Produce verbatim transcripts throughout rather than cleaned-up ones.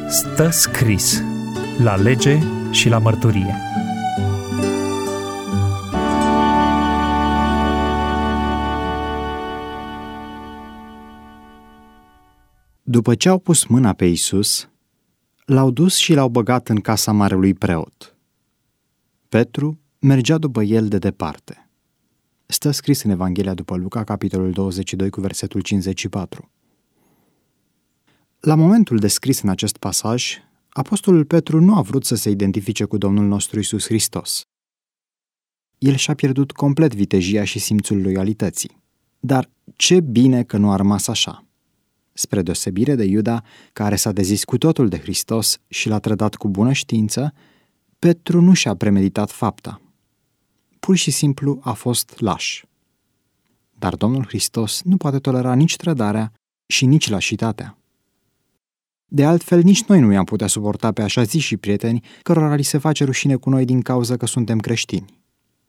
Stă scris la lege și la mărturie. După ce au pus mâna pe Iisus, l-au dus și l-au băgat în casa marelui preot. Petru mergea după el de departe. Stă scris în Evanghelia după Luca, capitolul douăzeci și doi, cu versetul cincizeci și patru. La momentul descris în acest pasaj, apostolul Petru nu a vrut să se identifice cu Domnul nostru Iisus Hristos. El și-a pierdut complet vitejia și simțul loialității. Dar ce bine că nu a rămas așa! Spre deosebire de Iuda, care s-a dezis cu totul de Hristos și l-a trădat cu bună știință, Petru nu și-a premeditat fapta. Pur și simplu a fost laș. Dar Domnul Hristos nu poate tolera nici trădarea și nici lașitatea. De altfel, nici noi nu i-am putea suporta pe așa zi și prieteni cărora li se face rușine cu noi din cauza că suntem creștini.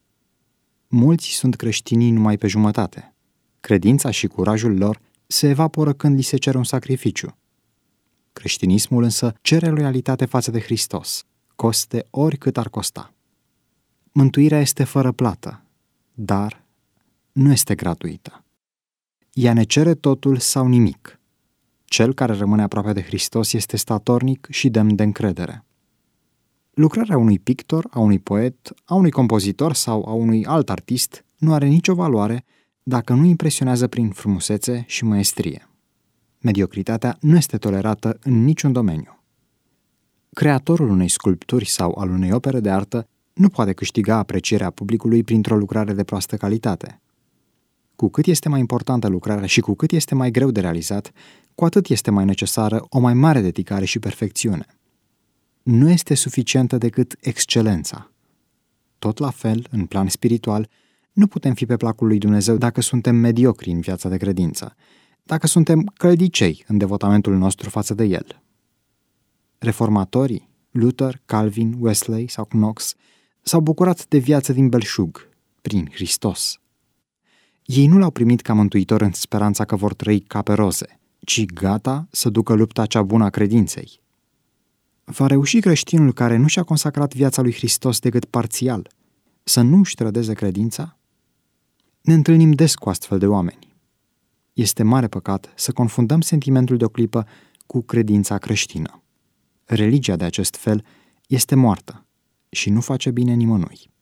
Mulți sunt creștinii numai pe jumătate. Credința și curajul lor se evaporă când li se cere un sacrificiu. Creștinismul însă cere loialitate față de Hristos, coste oricât ar costa. Mântuirea este fără plată, dar nu este gratuită. Ea ne cere totul sau nimic. Cel care rămâne aproape de Hristos este statornic și demn de încredere. Lucrarea unui pictor, a unui poet, a unui compozitor sau a unui alt artist nu are nicio valoare dacă nu impresionează prin frumusețe și măestrie. Mediocritatea nu este tolerată în niciun domeniu. Creatorul unei sculpturi sau al unei opere de artă nu poate câștiga aprecierea publicului printr-o lucrare de proastă calitate. Cu cât este mai importantă lucrarea și cu cât este mai greu de realizat, cu atât este mai necesară o mai mare dedicare și perfecțiune. Nu este suficientă decât excelența. Tot la fel, în plan spiritual, nu putem fi pe placul lui Dumnezeu dacă suntem mediocri în viața de credință, dacă suntem căldicei în devotamentul nostru față de El. Reformatorii, Luther, Calvin, Wesley sau Knox, s-au bucurat de viață din belșug, prin Hristos. Ei nu l-au primit ca mântuitor în speranța că vor trăi ca pe roze, ci gata să ducă lupta cea bună a credinței. Va reuși creștinul care nu și-a consacrat viața lui Hristos decât parțial să nu își trădeze credința? Ne întâlnim des cu astfel de oameni. Este mare păcat să confundăm sentimentul de o clipă cu credința creștină. Religia de acest fel este moartă și nu face bine nimănui.